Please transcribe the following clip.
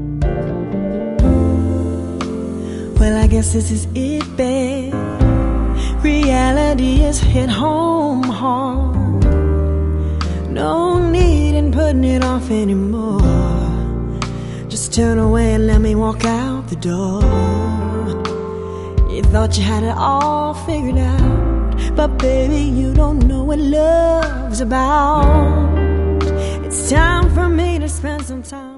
Well, I guess this is it, babe. Reality has hit home hard. No need in putting it off anymore. Just turn away and let me walk out the door. You thought you had it all figured out, but baby, you don't know what love's about. It's time for me to spend some time